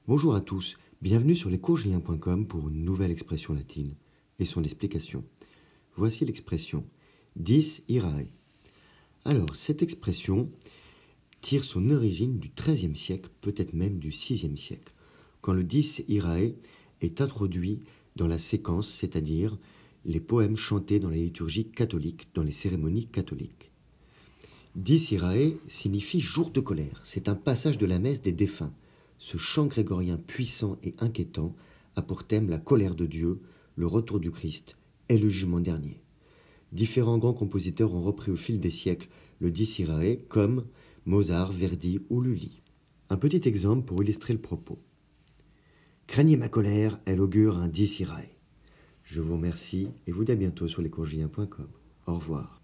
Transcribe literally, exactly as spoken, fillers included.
Bonjour à tous, bienvenue sur lescoursjulien point com pour une nouvelle expression latine et son explication. Voici l'expression dies irae. Alors, cette expression tire son origine du treizième siècle, peut-être même du sixième siècle, quand le dies irae est introduit dans la séquence, c'est-à-dire les poèmes chantés dans la liturgie catholique, dans les cérémonies catholiques. Dies irae signifie jour de colère, c'est un passage de la messe des défunts. Ce chant grégorien puissant et inquiétant a pour thème la colère de Dieu, le retour du Christ et le jugement dernier. Différents grands compositeurs ont repris au fil des siècles le dies irae, comme Mozart, Verdi ou Lully. Un petit exemple pour illustrer le propos. Craignez ma colère, elle augure un dies irae. Je vous remercie et vous dis à bientôt sur lescoursjulien point com. Au revoir.